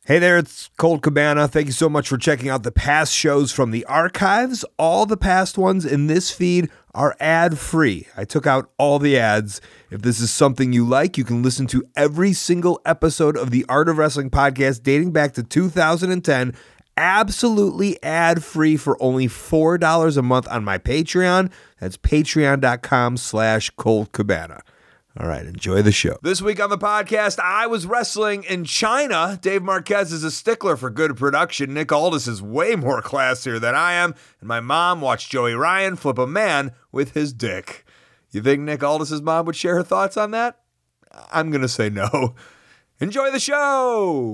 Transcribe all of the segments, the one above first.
Hey there, it's Colt Cabana. Thank you so much for checking out the past shows from the archives. All the past ones in this feed are ad-free. I took out all the ads. If this is something you like, you can listen to every single episode of the Art of Wrestling podcast dating back to 2010, absolutely ad-free for only $4 a month on my Patreon. That's patreon.com/Colt Cabana. All right, enjoy the show. This week on the podcast, I was wrestling in China. Dave Marquez is a stickler for good production. Nick Aldis is way more classier than I am. And my mom watched Joey Ryan flip a man with his dick. You think Nick Aldis' mom would share her thoughts on that? I'm going to say no. Enjoy the show!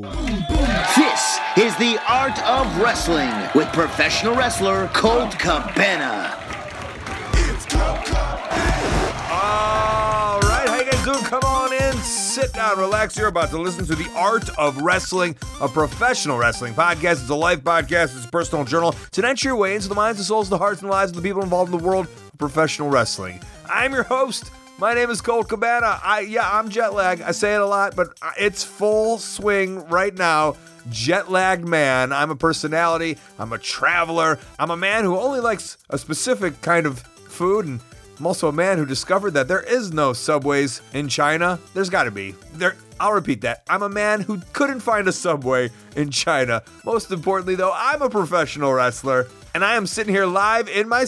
This is the Art of Wrestling with professional wrestler Colt Cabana. It's Colt Cabana! All right, how you guys doing? Come on in, sit down, relax. You're about to listen to the Art of Wrestling, a professional wrestling podcast. It's a life podcast. It's a personal journal. It's an entry way into the minds, the souls, the hearts, and the lives of the people involved in the world of professional wrestling. I'm your host. My name is Colt Cabana. I'm jet lagged. I say it a lot, but it's full swing right now. Jet lagged man. I'm a personality. I'm a traveler. I'm a man who only likes a specific kind of food, and I'm also a man who discovered that there is no Subways in China. There's got to be. I'll repeat that. I'm a man who couldn't find a Subway in China. Most importantly, though, I'm a professional wrestler, and I am sitting here live in my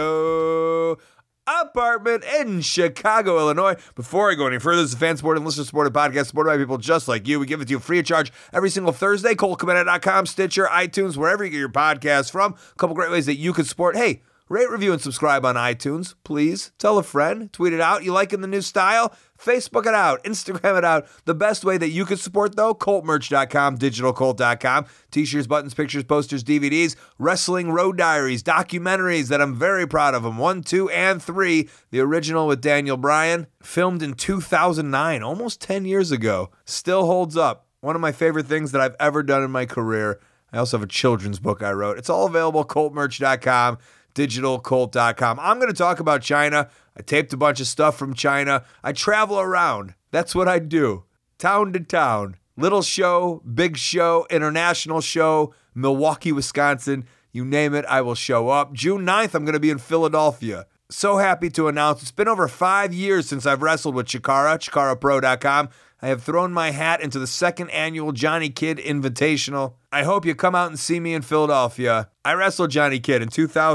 studio apartment in Chicago, Illinois. Before I go any further, this is a fan-supported and listener-supported podcast supported by people just like you. We give it to you free of charge every single Thursday. ColtCabana.com, Stitcher, iTunes, wherever you get your podcasts from. A couple great ways that you can support. Hey, rate, review, and subscribe on iTunes, please. Tell a friend. Tweet it out. You liking the new style? Facebook it out. Instagram it out. The best way that you can support, though, ColtMerch.com, DigitalColt.com. T-shirts, buttons, pictures, posters, DVDs, wrestling road diaries, documentaries that I'm very proud of them. 1, 2, and 3. The original with Daniel Bryan, filmed in 2009, almost 10 years ago. Still holds up. One of my favorite things that I've ever done in my career. I also have a children's book I wrote. It's all available, ColtMerch.com. DigitalColt.com. I'm going to talk about China. I taped a bunch of stuff from China. I travel around. That's what I do. Town to town. Little show, big show, international show, Milwaukee, Wisconsin. You name it, I will show up. June 9th, I'm going to be in Philadelphia. So happy to announce it's been over 5 years since I've wrestled with Chikara, ChikaraPro.com. I have thrown my hat into the second annual Johnny Kidd Invitational. I hope you come out and see me in Philadelphia. I wrestled Johnny Kidd in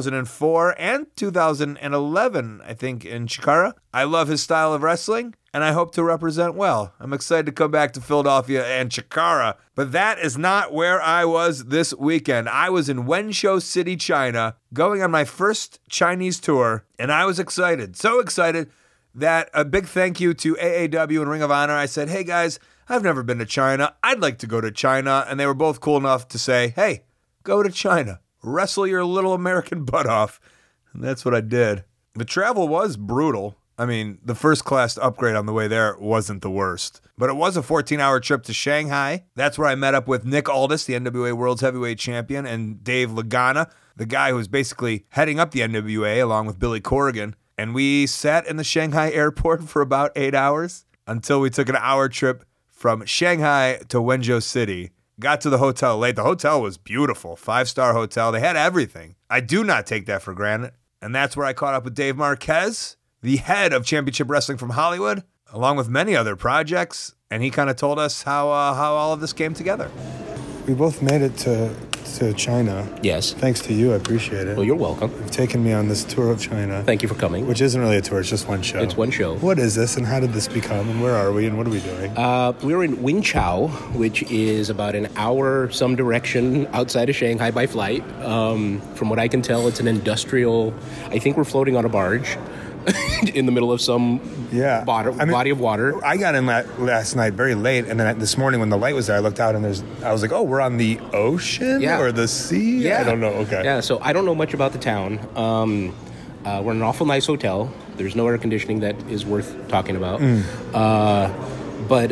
2004 and 2011, I think, in Chikara. I love his style of wrestling, and I hope to represent well. I'm excited to come back to Philadelphia and Chikara, but that is not where I was this weekend. I was in Wenzhou City, China, going on my first Chinese tour, and I was excited, so excited that a big thank you to AAW and Ring of Honor. I said, hey guys, I've never been to China. I'd like to go to China. And they were both cool enough to say, hey, go to China. Wrestle your little American butt off. And that's what I did. The travel was brutal. I mean, the first class upgrade on the way there wasn't the worst. But it was a 14-hour trip to Shanghai. That's where I met up with Nick Aldis, the NWA World's Heavyweight Champion, and Dave Lagana, the guy who was basically heading up the NWA along with Billy Corrigan. And we sat in the Shanghai airport for about 8 hours until we took an hour trip from Shanghai to Wenzhou City. Got to the hotel late. The hotel was beautiful. 5-star hotel. They had everything. I do not take that for granted. And that's where I caught up with Dave Marquez, the head of Championship Wrestling from Hollywood, along with many other projects. And he kind of told us how all of this came together. We both made it to China. Yes. Thanks to you, I appreciate it. Well, you're welcome. You've taken me on this tour of China. Thank you for coming. Which isn't really a tour, it's just one show. It's one show. What is this, and how did this become, and where are we, and what are we doing? We're in Wenzhou, which is about an hour some direction outside of Shanghai by flight. From what I can tell, it's an industrial... I think we're floating on a barge in the middle of some body of water. I got in last night very late, and then this morning when the light was there, I looked out and I was like, oh, we're on the ocean or the sea? Yeah. I don't know. Okay. Yeah, so I don't know much about the town. We're in an awful nice hotel. There's no air conditioning that is worth talking about. But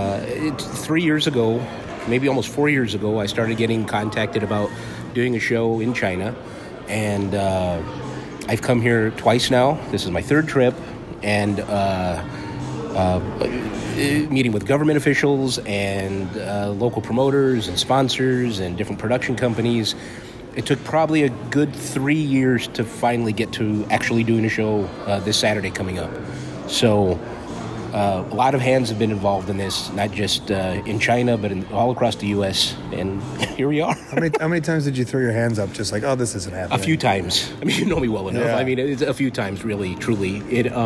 3 years ago, maybe almost 4 years ago, I started getting contacted about doing a show in China. And I've come here twice now. This is my third trip. And meeting with government officials and local promoters and sponsors and different production companies. It took probably a good 3 years to finally get to actually doing a show this Saturday coming up. So a lot of hands have been involved in this, not just in China, but all across the U.S. And here we are. How many times did you throw your hands up just like, oh, this isn't happening? A few times. I mean, you know me well enough. Yeah. I mean, it's a few times, really, truly.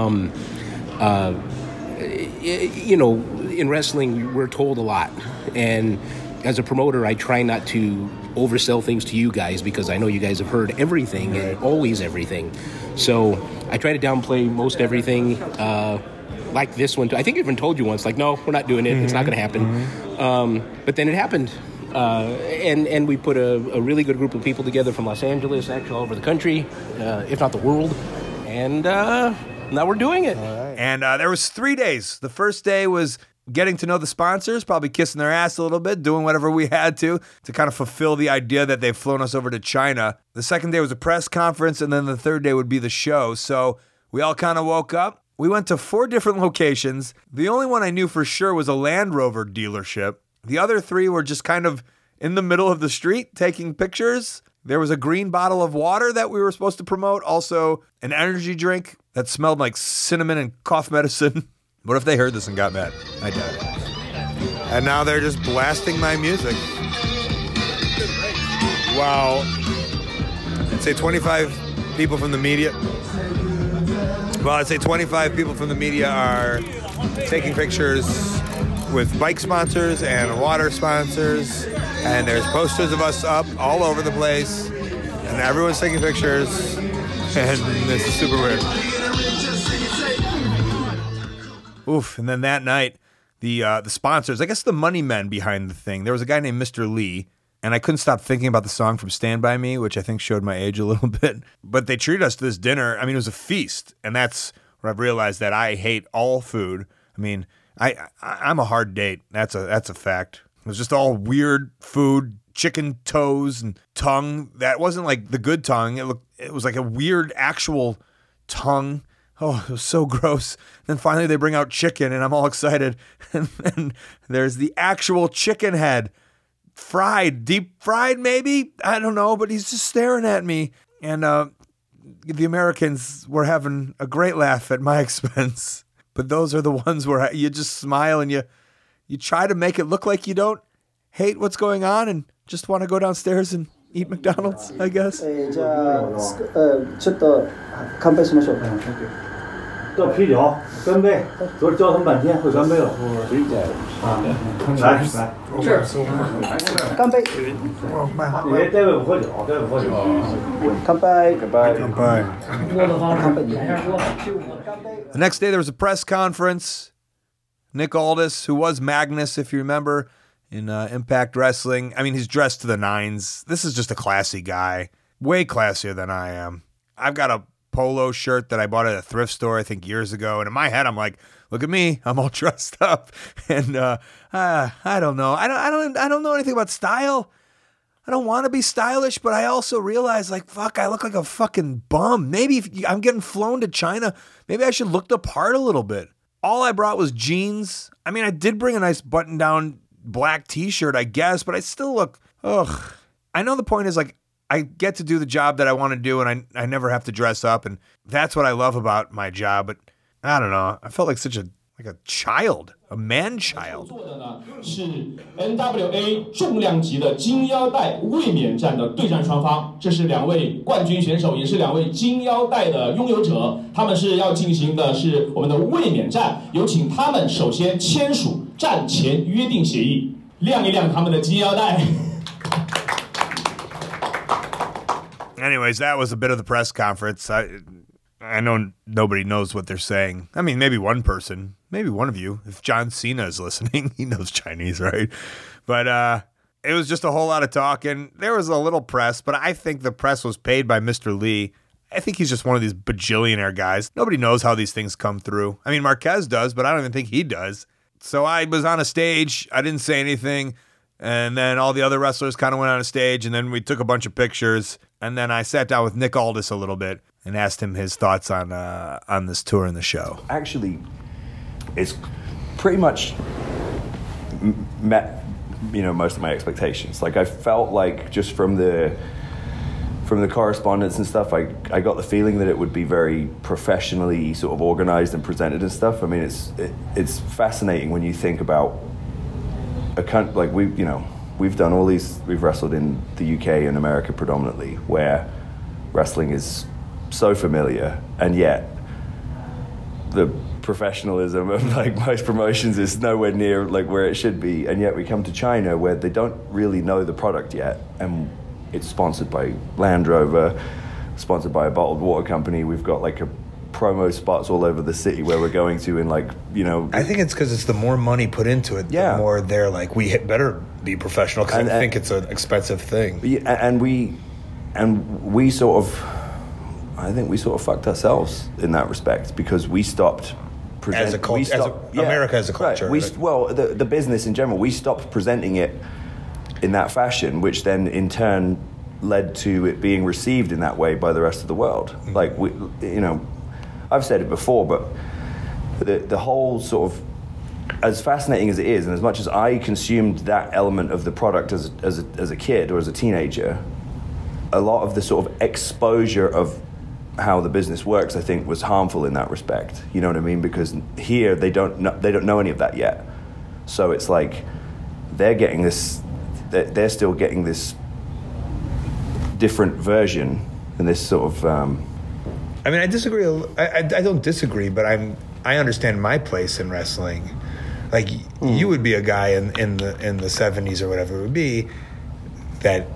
You know, in wrestling, we're told a lot. And as a promoter, I try not to oversell things to you guys because I know you guys have heard everything and always everything. So I try to downplay most everything. Like this one, I think I even told you once, like, no, we're not doing it. It's not going to happen. But then it happened. And we put a really good group of people together from Los Angeles, actually all over the country, if not the world. And now we're doing it. And there was 3 days. The first day was getting to know the sponsors, probably kissing their ass a little bit, doing whatever we had to kind of fulfill the idea that they've flown us over to China. The second day was a press conference, and then the third day would be the show. So we all kind of woke up. We went to 4 different locations. The only one I knew for sure was a Land Rover dealership. The other 3 were just kind of in the middle of the street taking pictures. There was a green bottle of water that we were supposed to promote. Also, an energy drink that smelled like cinnamon and cough medicine. What if they heard this and got mad? I doubt it. And now they're just blasting my music. Wow. I'd say 25 people from the media. Well, I'd say 25 people from the media are taking pictures with bike sponsors and water sponsors. And there's posters of us up all over the place. And everyone's taking pictures. And this is super weird. Oof. And then that night, the sponsors, I guess the money men behind the thing, there was a guy named Mr. Lee, and I couldn't stop thinking about the song from Stand By Me, which I think showed my age a little bit. But they treated us to this dinner. I mean, it was a feast, and that's where I've realized that I hate all food. I mean, I'm a hard date. That's a fact. It was just all weird food, chicken toes and tongue. That wasn't like the good tongue. It was like a weird actual tongue. Oh, it was so gross. Then finally they bring out chicken, and I'm all excited. And then there's the actual chicken head. Fried, deep fried maybe? I don't know, but he's just staring at me. And the Americans were having a great laugh at my expense. But those are the ones where you just smile and you try to make it look like you don't hate what's going on and just want to go downstairs and eat McDonald's, I guess. じゃあちょっと乾杯しましょう。 倒啤酒，干杯！昨儿交谈半天，会干杯了。来， 干杯！ 你待会不喝酒，待会不喝酒。 干杯！干杯！ Come by. The next day there was a press conference. Nick Aldis, who was Magnus, if you remember, in Impact Wrestling. I mean, he's dressed to the nines. This is just a classy guy. Way classier than I am. I've got a polo shirt that I bought at a thrift store, I think, years ago. And in my head, I'm like, look at me. I'm all dressed up. And I don't know. I don't know anything about style. I don't want to be stylish, but I also realize, like, fuck, I look like a fucking bum. Maybe if I'm getting flown to China, maybe I should look the part a little bit. All I brought was jeans. I mean, I did bring a nice button-down black t-shirt, I guess, but I still look, ugh. I know the point is, like, I get to do the job that I want to do, and I never have to dress up, and that's what I love about my job. But I don't know. I felt like such a child, a man-child. 是 NWA 重量级的金腰带卫冕战的对战双方，这是2位冠军选手，也是2位金腰带的拥有者，他们是要进行的是我们的卫冕战，有请他们首先签署战前约定协议，亮一亮他们的金腰带。 Anyways, that was a bit of the press conference. I know nobody knows what they're saying. I mean, maybe one person, maybe one of you. If John Cena is listening, he knows Chinese, right? But it was just a whole lot of talking. There was a little press, but I think the press was paid by Mr. Lee. I think he's just one of these bajillionaire guys. Nobody knows how these things come through. I mean, Marquez does, but I don't even think he does. So I was on a stage. I didn't say anything. And then all the other wrestlers kind of went on a stage, and then we took a bunch of pictures. And then I sat down with Nick Aldis a little bit and asked him his thoughts on this tour and the show. Actually, it's pretty much met, most of my expectations. Like, I felt like just from the correspondence and stuff, I got the feeling that it would be very professionally sort of organized and presented and stuff. I mean, it's fascinating when you think about a country like we've done all these. We've wrestled in the UK and America predominantly, where wrestling is so familiar, and yet the professionalism of like most promotions is nowhere near like where it should be. And yet we come to China where they don't really know the product yet, and it's sponsored by Land Rover, sponsored by a bottled water company. We've got like a promo spots all over the city where we're going to, and like, I think it's because it's the more money put into it, the more they're like, we better be professional, because I think it's an expensive thing. And we sort of, I think we sort of fucked ourselves in that respect, because we stopped as a culture, America as a culture. Right. Well, the business in general, we stopped presenting it in that fashion, which then in turn led to it being received in that way by the rest of the world. Mm-hmm. Like, I've said it before, but the whole sort of, as fascinating as it is, and as much as I consumed that element of the product as a kid or as a teenager, a lot of the sort of exposure of how the business works, I think, was harmful in that respect. You know what I mean? Because here they don't know any of that yet. So it's like they're still getting this different version and this sort of. I mean, I disagree. I don't disagree, but I understand my place in wrestling. Like you would be a guy in the 70s or whatever it would be that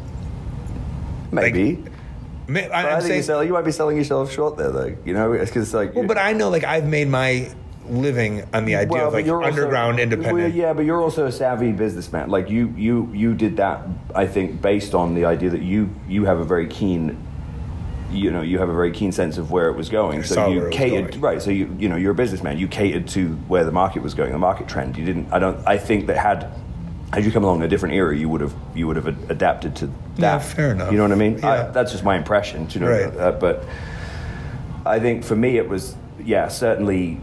maybe. I'm saying you might be selling yourself short there, though. It's because like. Well, but I know, like, I've made my living on the idea of like underground independent. Yeah, but you're also a savvy businessman. Like you did that, I think, based on the idea that you have a very keen. You have a very keen sense of where it was going. So you catered, right? So you're a businessman. You catered to where the market was going, the market trend. You didn't. I think that had you come along in a different era, you would have adapted to that. Yeah, fair enough. You know what I mean? Yeah. That's just my impression. Right. But I think for me, it was certainly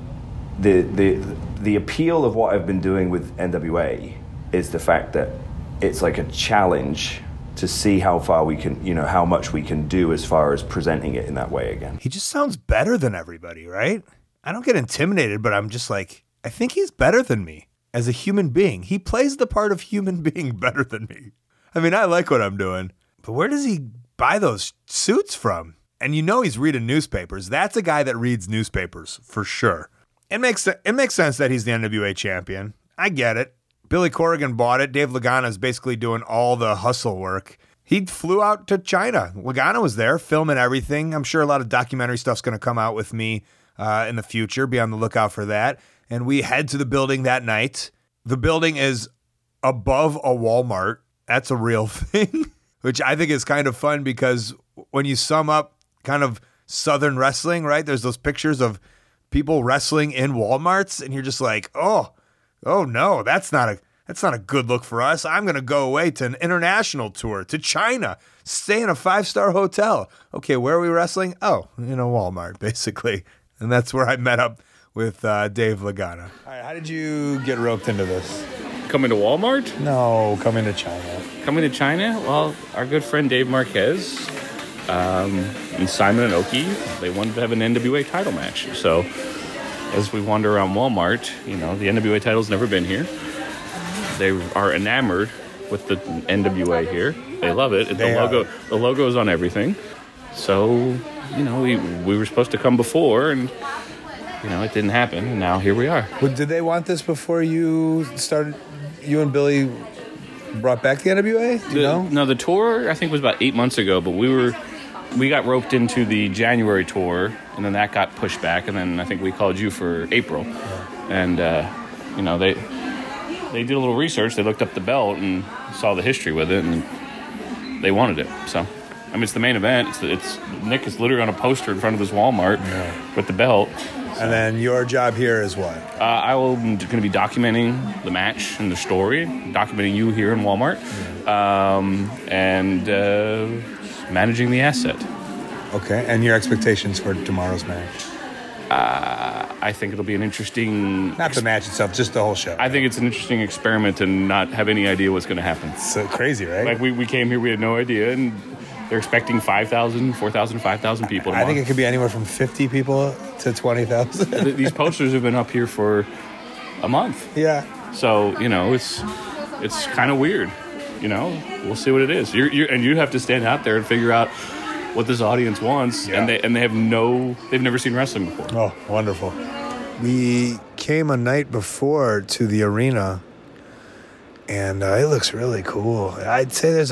the appeal of what I've been doing with NWA is the fact that it's like a challenge to see how far we can, how much we can do as far as presenting it in that way again. He just sounds better than everybody, right? I don't get intimidated, but I'm just like, I think he's better than me as a human being. He plays the part of human being better than me. I mean, I like what I'm doing, but where does he buy those suits from? And he's reading newspapers. That's a guy that reads newspapers for sure. It makes sense that he's the NWA champion. I get it. Billy Corrigan bought it. Dave Lagana is basically doing all the hustle work. He flew out to China. Lagana was there filming everything. I'm sure a lot of documentary stuff's going to come out with me in the future. Be on the lookout for that. And we head to the building that night. The building is above a Walmart. That's a real thing, which I think is kind of fun because when you sum up kind of Southern wrestling, right, there's those pictures of people wrestling in Walmarts, and you're just like, oh no, that's not a good look for us. I'm going to go away to an international tour to China, stay in a 5-star hotel. Okay, where are we wrestling? Oh, in a Walmart, basically. And that's where I met up with Dave Lagana. All right, how did you get roped into this? Coming to Walmart? No, coming to China. Coming to China? Well, our good friend Dave Marquez and Simon Inoki, they wanted to have an NWA title match. So as we wander around Walmart, the NWA title's never been here. They are enamored with the NWA here. They love it. The logo is on everything. So, we were supposed to come before, and it didn't happen, and now here we are. Well, did they want this before you and Billy brought back the NWA? Do you know? No, the tour I think was about 8 months ago, but we got roped into the January tour, and then that got pushed back, and then I think we called you for April. And they did a little research. They looked up the belt and saw the history with it, and they wanted it. So, I mean, it's the main event. It's Nick is literally on a poster in front of his Walmart with the belt. So. And then your job here is what? I'm going to be documenting the match and the story, documenting you here in Walmart, and managing the asset. Okay, and your expectations for tomorrow's match? I think it'll be an interesting... Not the match itself, just the whole show. I think it's an interesting experiment to not have any idea what's going to happen. It's so crazy, right? Like, we came here, we had no idea, and they're expecting 5,000, 4,000, 5,000 people tomorrow. I think it could be anywhere from 50 people to 20,000. These posters have been up here for a month. Yeah. So, you know, it's kind of weird. You know, we'll see what it is. And you have to stand out there and figure out what this audience wants, and they've never seen wrestling before. Oh, wonderful. We came a night before to the arena, and it looks really cool. I'd say it's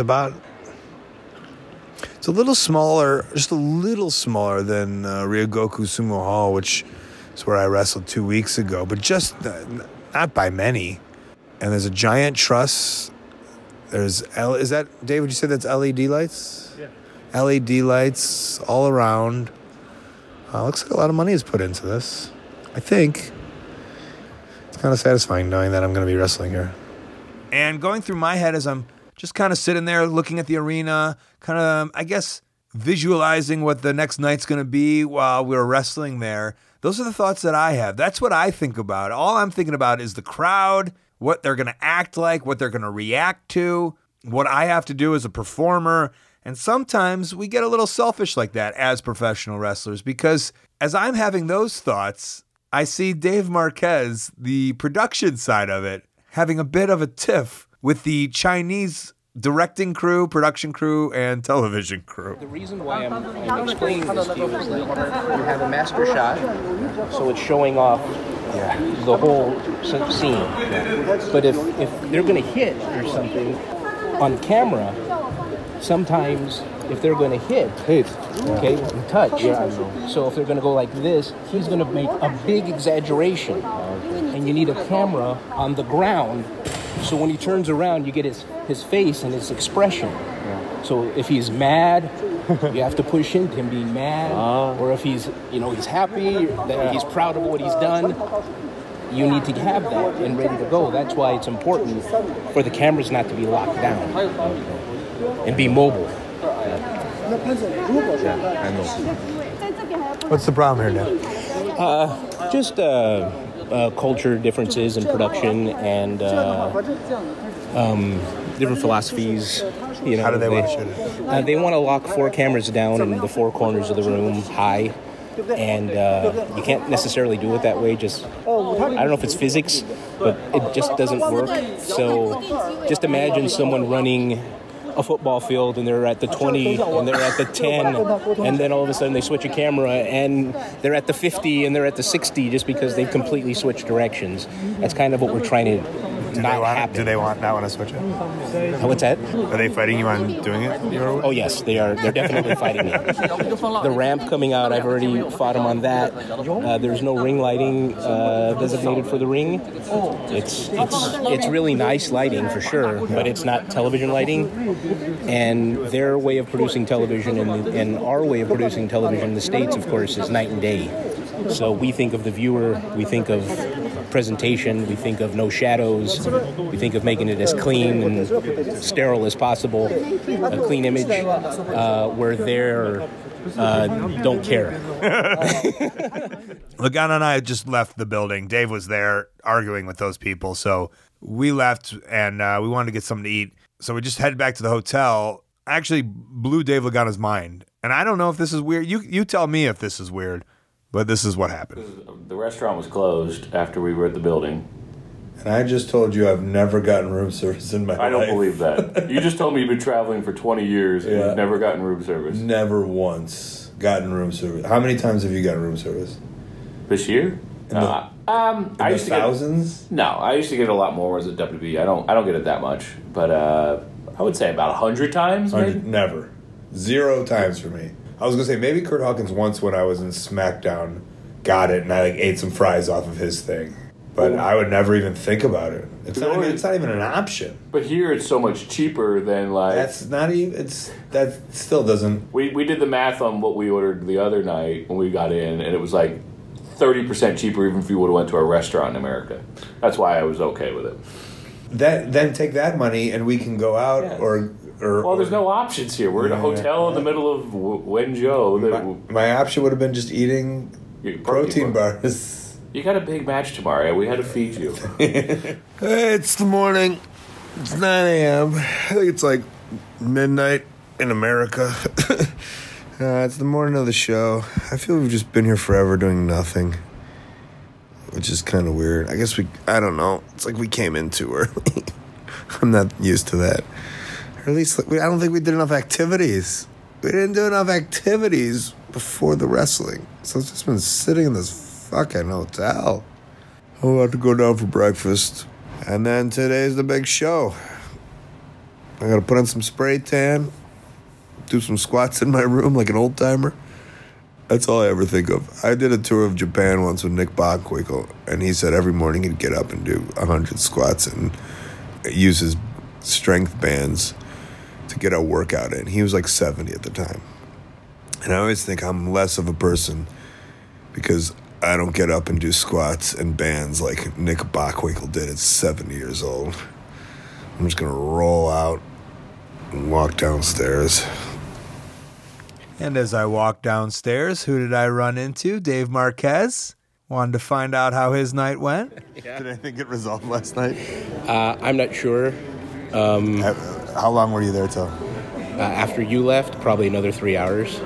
a little smaller, just a little smaller than Ryogoku Sumo Hall, which is where I wrestled 2 weeks ago, but just not by many. And there's a giant truss. Is that, Dave, would you say that's LED lights? Yeah. LED lights all around. Looks like a lot of money is put into this. I think it's kind of satisfying knowing that I'm going to be wrestling here. And going through my head as I'm just kind of sitting there looking at the arena, kind of, I guess, visualizing what the next night's going to be while we're wrestling there. Those are the thoughts that I have. That's what I think about. All I'm thinking about is the crowd, what they're going to act like, what they're going to react to, what I have to do as a performer. And sometimes we get a little selfish like that as professional wrestlers, because as I'm having those thoughts, I see Dave Marquez, the production side of it, having a bit of a tiff with the Chinese directing crew, production crew, and television crew. The reason why I'm explaining this to you is that you have a master shot, so it's showing off the whole scene. Yeah. But if they're going to hit or something on camera, sometimes if they're going to hit, okay, touch. Yeah, so if they're going to go like this, he's going to make a big exaggeration. And you need a camera on the ground, so when he turns around, you get his face and his expression. Yeah. So if he's mad, you have to push into him being mad. Or if he's happy, that he's proud of what he's done, you need to have that and ready to go. That's why it's important for the cameras not to be locked down and be mobile. What's the problem here now? Just culture differences in production and different philosophies. You know, how do they want to shoot it? They want to lock 4 cameras down in the 4 corners of the room high. And you can't necessarily do it that way. I don't know if it's physics, but it just doesn't work. So just imagine someone running a football field and they're at the 20 and they're at the 10, and then all of a sudden they switch a camera and they're at the 50 and they're at the 60 just because they've completely switched directions. That's kind of what we're trying to happen. Do they not want to switch it? What's that? Are they fighting you on doing it? Oh yes, they are. They're definitely fighting me. The ramp coming out, I've already fought them on that. There's no ring lighting designated for the ring. It's really nice lighting for sure, but it's not television lighting. And their way of producing television and our way of producing television in the States, of course, is night and day. So we think of the viewer, we think of presentation, we think of no shadows, we think of making it as clean and sterile as possible, a clean image, where they're don't care. Lagana and I just left the building. Dave was there arguing with those people, so we left and we wanted to get something to eat. So we just headed back to the hotel. I actually blew Dave Lagana's mind, and I don't know if this is weird. You tell me if this is weird. But this is what happened. The restaurant was closed after we were at the building. And I just told you I've never gotten room service in my life. I don't believe that. You just told me you've been traveling for 20 years and you've never gotten room service. Never once gotten room service. How many times have you gotten room service? This year? I used to thousands? I used to get it a lot more as a WB. I don't get it that much. But I would say about 100 times, maybe? Never. 0 times for me. I was going to say, maybe Kurt Hawkins once when I was in SmackDown got it and I ate some fries off of his thing. But I would never even think about it. It's not even an option. But here it's so much cheaper than that still doesn't... We did the math on what we ordered the other night when we got in, and it was like 30% cheaper even if you would have went to a restaurant in America. That's why I was okay with it. Then take that money and we can go out Well, there's no options here. We're in a hotel in the middle of Wenzhou. My option would have been just eating Protein bars. You got a big match tomorrow. We had to feed you. It's the morning. It's 9 a.m. I think it's like midnight in America. It's the morning of the show. I feel we've just been here forever doing nothing, which is kind of weird. I don't know. It's like we came in too early. I'm not used to that. Or at least, I don't think we did enough activities. We didn't do enough activities before the wrestling. So I've just been sitting in this fucking hotel. I'm about to go down for breakfast. And then today's the big show. I gotta put on some spray tan, do some squats in my room like an old timer. That's all I ever think of. I did a tour of Japan once with Nick Bockwinkel, and he said every morning he'd get up and do 100 squats and use his strength bands to get a workout in. He was like 70 at the time. And I always think I'm less of a person because I don't get up and do squats and bands like Nick Bockwinkel did at 70 years old. I'm just going to roll out and walk downstairs. And as I walked downstairs, who did I run into? Dave Marquez. Wanted to find out how his night went. Yeah. Did anything get resolved last night? I'm not sure. How long were you there till? After you left, probably another 3 hours.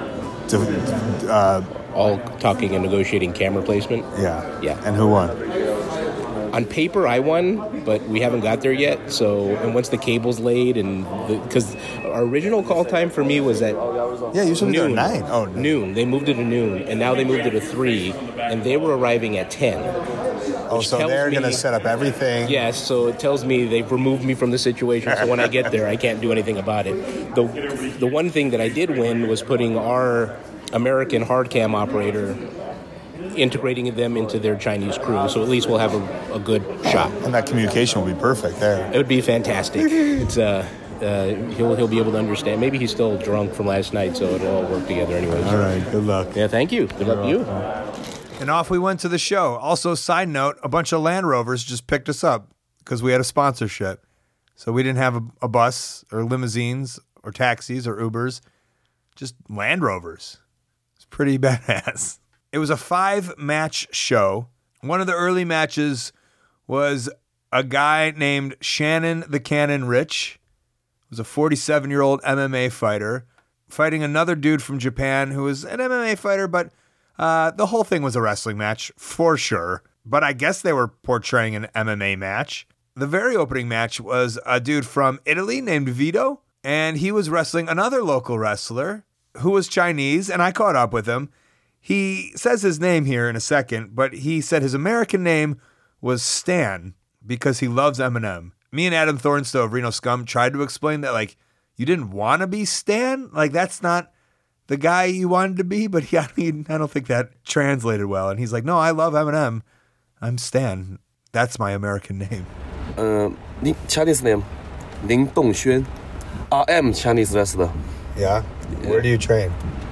All talking and negotiating camera placement. Yeah. And who won? On paper, I won, but we haven't got there yet. So, and once the cable's laid, and because our original call time for me was at you should be at 9. Oh, noon. They moved it to noon, and now they moved it to 3, and they were arriving at 10. Oh, so they're going to set up everything. Yes, so it tells me they've removed me from the situation, so when I get there, I can't do anything about it. The one thing that I did win was putting our American hard cam operator, integrating them into their Chinese crew, so at least we'll have a good shot. And that communication will be perfect there. It would be fantastic. It's he'll be able to understand. Maybe he's still drunk from last night, so it'll all work together anyways. All right, good luck. Yeah, thank you. Good luck to you. And off we went to the show. Also, side note, a bunch of Land Rovers just picked us up because we had a sponsorship. So we didn't have a bus or limousines or taxis or Ubers, just Land Rovers. It's pretty badass. It was a 5-match show. One of the early matches was a guy named Shannon the Cannon Rich. He was a 47-year-old MMA fighter fighting another dude from Japan who was an MMA fighter, but the whole thing was a wrestling match for sure. But I guess they were portraying an MMA match. The very opening match was a dude from Italy named Vito, and he was wrestling another local wrestler who was Chinese, and I caught up with him. He says his name here in a second, but he said his American name was Stan because he loves Eminem. Me and Adam Thornstowe of Reno Scum tried to explain that, like, you didn't want to be Stan? Like, that's not the guy you wanted to be, but I don't think that translated well. And he's like, no, I love Eminem. I'm Stan. That's my American name. Chinese name, Lin Dongxuan. I am Chinese wrestler. Yeah? Where do you train?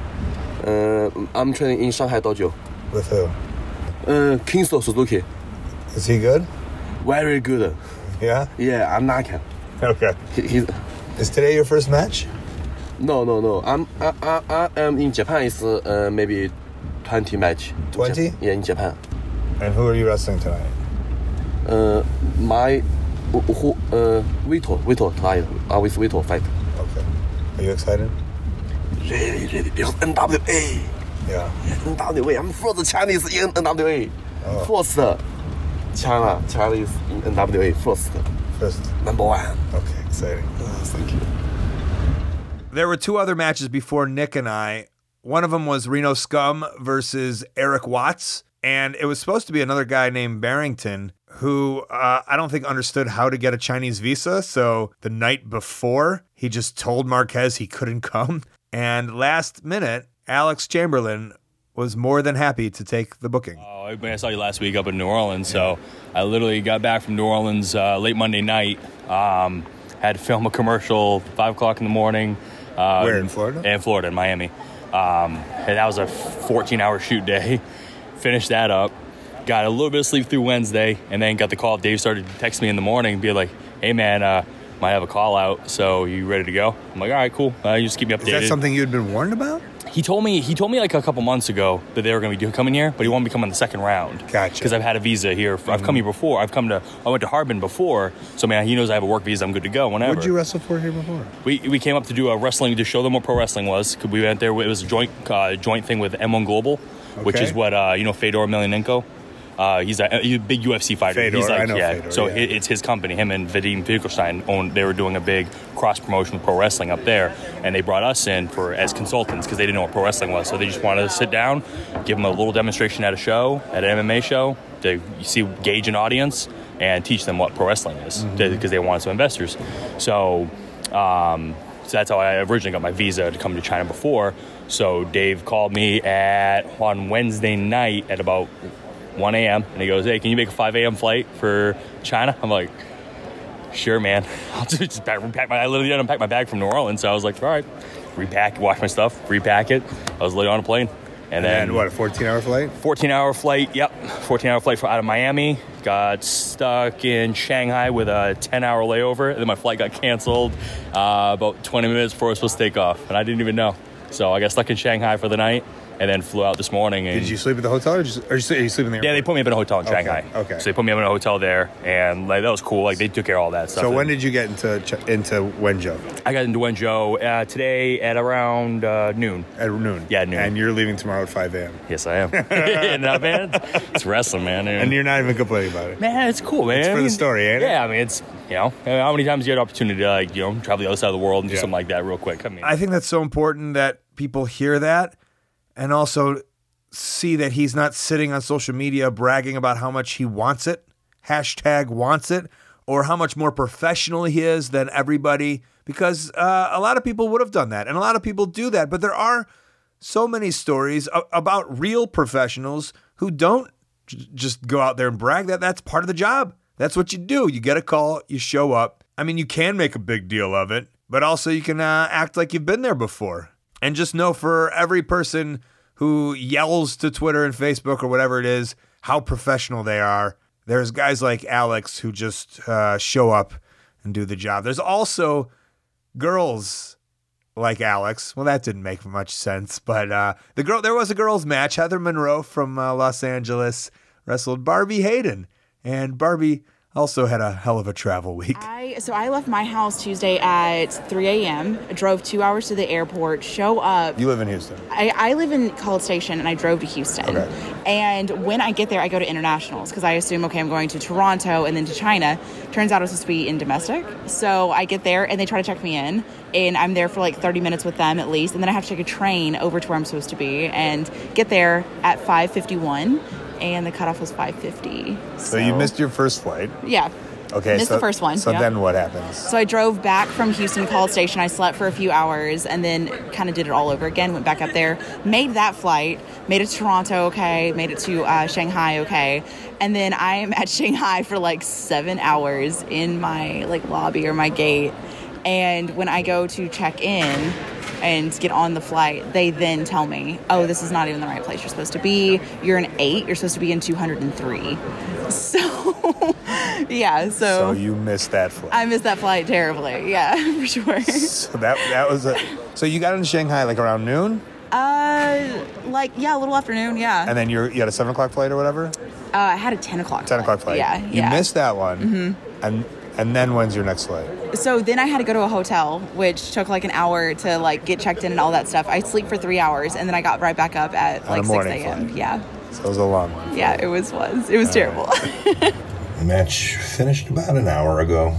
I'm training in Shanghai Dojo. With who? Kinso Suzuki. Is he good? Very good. Yeah? Yeah, I'm not him. Okay. Is today your first match? No. I am in Japan. It's maybe 20 match. 20? Yeah, in Japan. And who are you wrestling tonight? My Vito tonight. I with Vito fight. Okay. Are you excited? Really because NWA. Yeah. NWA. I'm first Chinese in NWA. Oh. First Chinese in NWA. First. Number 1. Okay, exciting. Thank you. There were 2 other matches before Nick and I. One of them was Reno Scum versus Eric Watts. And it was supposed to be another guy named Barrington who I don't think understood how to get a Chinese visa. So the night before, he just told Marquez he couldn't come. And last minute, Alex Chamberlain was more than happy to take the booking. Oh, I saw you last week up in New Orleans. So I literally got back from New Orleans late Monday night. Had to film a commercial 5 o'clock in the morning. Where, in Florida? In Florida, in Miami. And that was a 14-hour shoot day. Finished that up. Got a little bit of sleep through Wednesday, and then got the call. Dave started texting me in the morning, be like, hey, man, might have a call out, so you ready to go? I'm like, all right, cool. You just keep me updated. Is that something you'd been warned about? He told me like a couple months ago that they were going to be coming here, but he wanted me to come in the second round. Gotcha. Because I've had a visa here. I've come here before. I went to Harbin before, so man, he knows I have a work visa. I'm good to go whenever. What did you wrestle for here before? We came up to do a wrestling to show them what pro wrestling was. We went there. It was a joint thing with M1 Global, which is what Fedor Emelianenko. He's a big UFC fighter. Fedor, he's like, I know Fedor, so yeah. it's his company. Him and Vadim Finkelstein they were doing a big cross promotion with pro wrestling up there, and they brought us in as consultants because they didn't know what pro wrestling was. So they just wanted to sit down, give them a little demonstration at an MMA show, to gauge an audience and teach them what pro wrestling is because they wanted some investors. So that's how I originally got my visa to come to China before. So Dave called me on Wednesday night at about 1 a.m. and he goes, "Hey, can you make a 5 a.m. flight for China?" I'm like, "Sure, man." I'll just repack I literally had to unpack my bag from New Orleans, so I was like, "All right, repack, wash my stuff, repack it." I was literally on a plane, and then what? A 14-hour flight? 14-hour flight. Yep, 14-hour flight out of Miami. Got stuck in Shanghai with a 10-hour layover, and then my flight got canceled about 20 minutes before I was supposed to take off, and I didn't even know. So I got stuck in Shanghai for the night. And then flew out this morning. And did you sleep at the hotel, or you sleep in the airport? Yeah, they put me up in a hotel in Shanghai. Okay. So they put me up in a hotel there, and that was cool. They took care of all that stuff. So when did you get into Wenzhou? I got into Wenzhou today at around noon. At noon? Yeah, noon. And you're leaving tomorrow at 5 a.m. Yes, I am. Not bad. It's wrestling, man. And you're not even complaining about it. Man, it's cool, man. It's for the story, ain't it? Yeah, I mean, it's how many times you had the opportunity to travel the other side of the world and do something like that real quick. I think that's so important that people hear that, and also see that he's not sitting on social media bragging about how much he wants it, #wants it, or how much more professional he is than everybody, because a lot of people would have done that, and a lot of people do that, but there are so many stories about real professionals who don't just go out there and brag. That's part of the job. That's what you do. You get a call, you show up. I mean, you can make a big deal of it, but also you can act like you've been there before. And just know, for every person who yells to Twitter and Facebook or whatever it is how professional they are, there's guys like Alex who just show up and do the job. There's also girls like Alex. Well, that didn't make much sense, but there was a girls match. Heather Monroe from Los Angeles wrestled Barbie Hayden, and Barbie also had a hell of a travel week. So I left my house Tuesday at 3 a.m., drove 2 hours to the airport, show up. You live in Houston? I live in College Station, and I drove to Houston. Okay. And when I get there, I go to internationals, because I assume, okay, I'm going to Toronto and then to China. Turns out it was supposed to be in domestic. So I get there, and they try to check me in, and I'm there for like 30 minutes with them at least, and then I have to take a train over to where I'm supposed to be, and get there at 5:51. And the cutoff was 5:50. So you missed your first flight. Yeah. Okay. Missed the first one. So then what happens? So I drove back from Houston to College Station. I slept for a few hours and then kind of did it all over again. Went back up there, made that flight, made it to Toronto, okay, made it to Shanghai, okay. And then I am at Shanghai for like 7 hours in my lobby or my gate. And when I go to check in and get on the flight, they then tell me, oh, this is not even the right place you're supposed to be. You're in 8. You're supposed to be in 203. So, yeah. So you missed that flight. I missed that flight terribly. Yeah, for sure. So that was So you got into Shanghai around noon? A little afternoon, yeah. And then you had a 7 o'clock flight or whatever? I had a 10 o'clock 10 o'clock flight. Yeah. You missed that one. Mm-hmm. And then when's your next flight? So then I had to go to a hotel, which took an hour to get checked in and all that stuff. I sleep for 3 hours, and then I got right back up at 6 a.m. Flight. Yeah. So it was a long one. Yeah, it was. It was terrible. The match finished about an hour ago.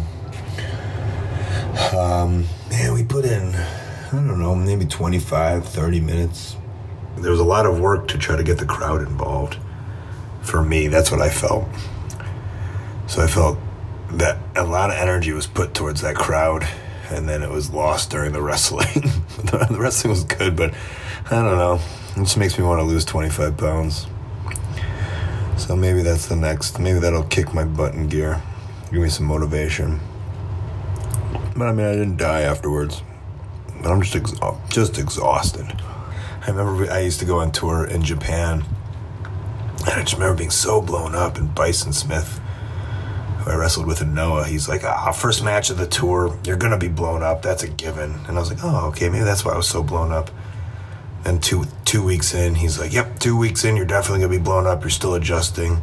We put in, I don't know, maybe 25, 30 minutes. There was a lot of work to try to get the crowd involved. For me, that's what I felt. So I felt that a lot of energy was put towards that crowd, and then it was lost during the wrestling. The wrestling was good, but I don't know. It just makes me want to lose 25 pounds. So maybe that's the next. Maybe that'll kick my butt in gear. Give me some motivation. But I didn't die afterwards. But I'm just exhausted. I remember I used to go on tour in Japan, and I just remember being so blown up, and Bison Smith, I wrestled with in Noah, he's like, first match of the tour, you're going to be blown up. That's a given. And I was like, oh, okay, maybe that's why I was so blown up. And two weeks in, he's like, yep, 2 weeks in, you're definitely going to be blown up. You're still adjusting.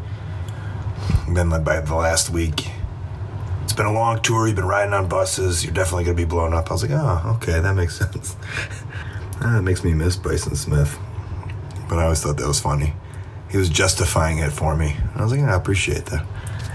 And then by the last week, it's been a long tour. You've been riding on buses. You're definitely going to be blown up. I was like, oh, okay, that makes sense. It makes me miss Bryson Smith. But I always thought that was funny. He was justifying it for me. And I was like, I appreciate that.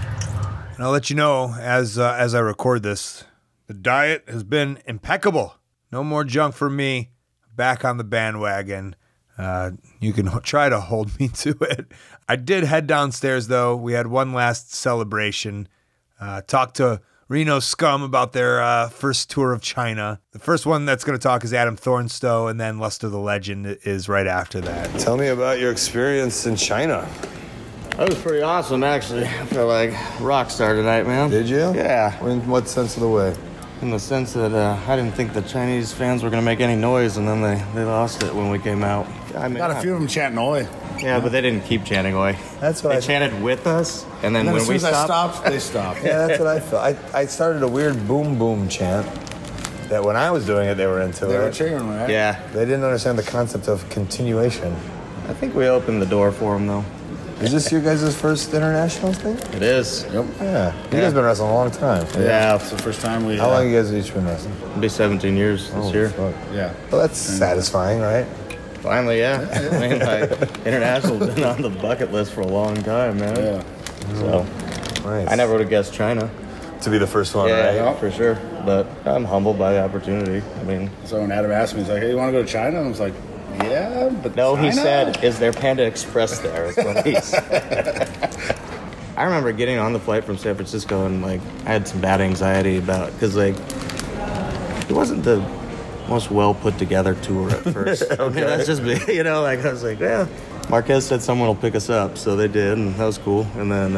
And I'll let you know as I record this, the diet has been impeccable. No more junk for me. Back on the bandwagon. You can try to hold me to it. I did head downstairs, though. We had one last celebration. Talked to Reno Scum about their first tour of China. The first one that's going to talk is Adam Thornstowe, and then Lester the Legend is right after that. Tell me about your experience in China. That was pretty awesome, actually. I felt like rock star tonight, man. Did you? Yeah. In what sense of the way? In the sense that I didn't think the Chinese fans were going to make any noise, and then they lost it when we came out. I mean, got a few of them chanting "Oi." Yeah, but they didn't keep chanting "Oi." That's what they chanted with us, and then when as soon we as stopped, I stopped, they stopped. Yeah, that's what I felt. I started a weird boom boom chant that when I was doing it, they were into They it. were cheering, right? Yeah. They didn't understand the concept of continuation. I think we opened the door for them, though. Is this your guys' first international thing? It is. Yep. Yeah. You guys been wrestling a long time. Yeah. It's the first time we... How long you guys each been wrestling? It'll be 17 years this year. Fuck. Yeah. Well, that's satisfying, right? Finally, yeah. I mean, like, international's been on the bucket list for a long time, man. Yeah. So, Nice. I never would have guessed China. To be the first one, Yeah, right? for sure. But I'm humbled by the opportunity. I mean, So when Adam asked me, he's like, hey, you want to go to China? And I was like, yeah, but no, he China? said, is there Panda Express there? Is what he said. I remember getting on the flight from San Francisco and, like, I had some bad anxiety about, because, like, it wasn't the most well put together tour at first. I mean, that's just me, you know, like, I was like, yeah. Marquez said someone will pick us up, so they did, and that was cool. And then,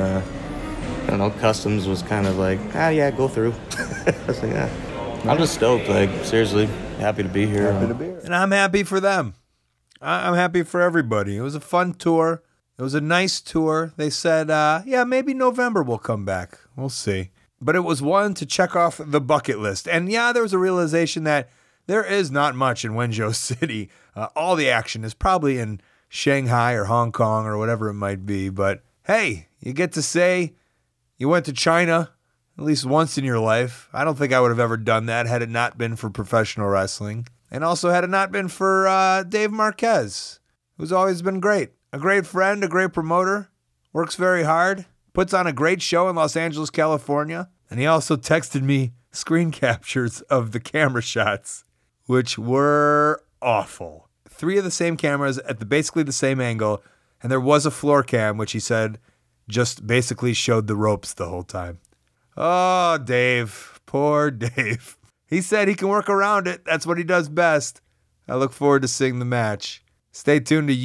I don't know, customs was kind of like, yeah, go through. I was like, yeah. I'm just stoked, like, seriously, happy to be here. And I'm happy for them. I'm happy for everybody. It was a fun tour. It was a nice tour. They said, yeah, maybe November we'll come back. We'll see. But it was one to check off the bucket list. And yeah, there was a realization that there is not much in Wenzhou City. All the action is probably in Shanghai or Hong Kong or whatever it might be. But hey, you get to say you went to China at least once in your life. I don't think I would have ever done that had it not been for professional wrestling. And also had it not been for Dave Marquez, who's always been great. A great friend, a great promoter, works very hard, puts on a great show in Los Angeles, California. And he also texted me screen captures of the camera shots, which were awful. 3 of the same cameras at basically the same angle. And there was a floor cam, which he said just basically showed the ropes the whole time. Oh, Dave. Poor Dave. He said he can work around it. That's what he does best. I look forward to seeing the match. Stay tuned to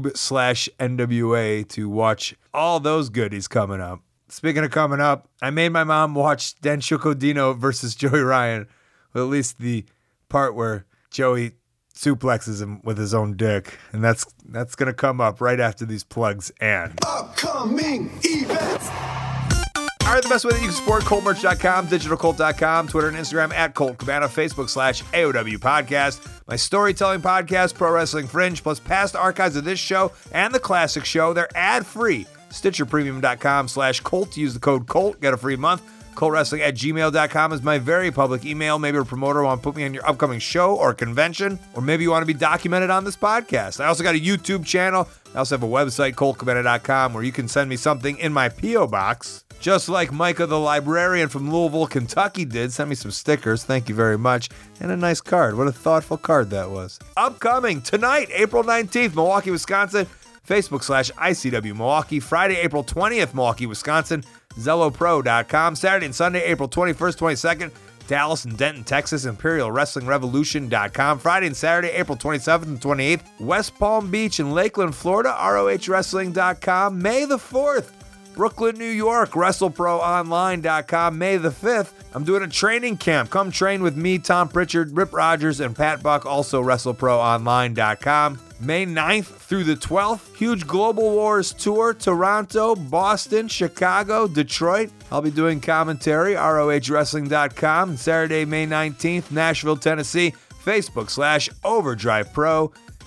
YouTube/NWA to watch all those goodies coming up. Speaking of coming up, I made my mom watch Dan Chucodino versus Joey Ryan. Well, at least the part where Joey suplexes him with his own dick. And that's going to come up right after these plugs and upcoming events. All right, the best way that you can support ColtMerch.com, DigitalColt.com, Twitter and Instagram at Colt Cabana, Facebook/AOW Podcast, my storytelling podcast, Pro Wrestling Fringe, plus past archives of this show and the classic show. They're ad-free. StitcherPremium.com/Colt. Use the code COLT. Get a free month. ColtWrestling@gmail.com is my very public email. Maybe a promoter want to put me on your upcoming show or convention, or maybe you want to be documented on this podcast. I also got a YouTube channel. I also have a website, ColtCabana.com, where you can send me something in my P.O. box. Just like Micah the librarian from Louisville, Kentucky did. Send me some stickers. Thank you very much. And a nice card. What a thoughtful card that was. Upcoming tonight, April 19th, Milwaukee, Wisconsin. Facebook/ICW Milwaukee. Friday, April 20th, Milwaukee, Wisconsin. ZelloPro.com. Saturday and Sunday, April 21st, 22nd. Dallas and Denton, Texas, ImperialWrestlingRevolution.com. Friday and Saturday, April 27th and 28th. West Palm Beach and Lakeland, Florida, ROHWrestling.com. May the 4th. Brooklyn, New York, WrestleProOnline.com. May the 5th, I'm doing a training camp. Come train with me, Tom Pritchard, Rip Rogers, and Pat Buck, also WrestleProOnline.com. May 9th through the 12th, huge Global Wars tour, Toronto, Boston, Chicago, Detroit. I'll be doing commentary, ROHWrestling.com. And Saturday, May 19th, Nashville, Tennessee, Facebook/Overdrive Pro.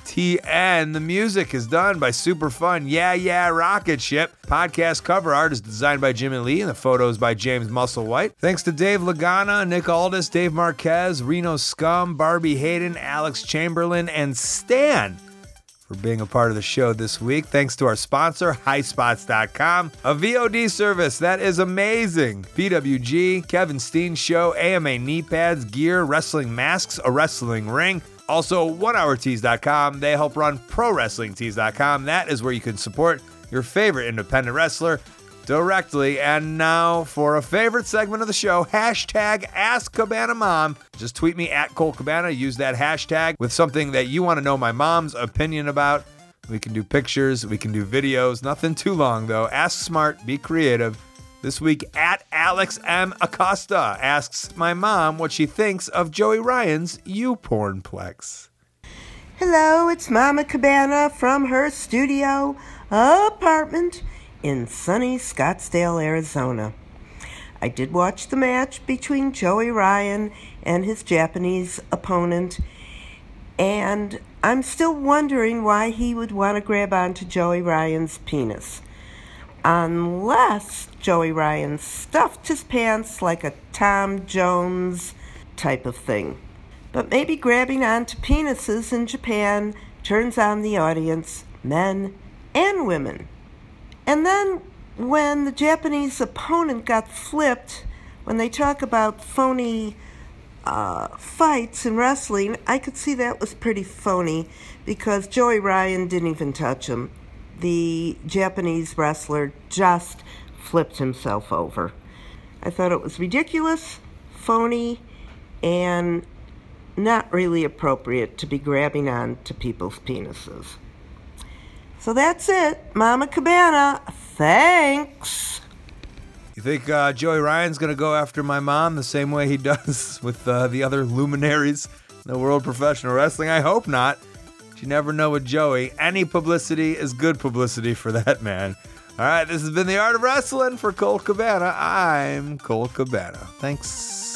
TN. The music is done by Super Fun Yeah Yeah Rocket Ship. Podcast cover art is designed by Jimmy Lee and the photos by James Musselwhite. Thanks to Dave Lagana, Nick Aldis, Dave Marquez, Reno Scum, Barbie Hayden, Alex Chamberlain, and Stan for being a part of the show this week. Thanks to our sponsor, highspots.com, a VOD service that is amazing. PWG, Kevin Steen Show, AMA knee pads, gear, wrestling masks, a wrestling ring. Also, onehourtees.com. They help run prowrestlingtees.com. That is where you can support your favorite independent wrestler directly. And now for a favorite segment of the show, hashtag Ask Cabana Mom. Just tweet me at Colt Cabana. Use that hashtag with something that you want to know my mom's opinion about. We can do pictures. We can do videos. Nothing too long, though. Ask smart. Be creative. This week, at Alex M. Acosta asks my mom what she thinks of Joey Ryan's YouPornplex. Hello, it's Mama Cabana from her studio apartment in sunny Scottsdale, Arizona. I did watch the match between Joey Ryan and his Japanese opponent, and I'm still wondering why he would want to grab onto Joey Ryan's penis. Unless Joey Ryan stuffed his pants like a Tom Jones type of thing. But maybe grabbing onto penises in Japan turns on the audience, men and women. And then when the Japanese opponent got flipped, when they talk about phony fights in wrestling, I could see that was pretty phony because Joey Ryan didn't even touch him. The Japanese wrestler just flipped himself over. I thought it was ridiculous, phony, and not really appropriate to be grabbing on to people's penises. So that's it. Mama Cabana, thanks. You think Joey Ryan's going to go after my mom the same way he does with the other luminaries in the world of professional wrestling? I hope not. You never know with Joey. Any publicity is good publicity for that man. All right, this has been The Art of Wrestling. For Colt Cabana, I'm Colt Cabana. Thanks.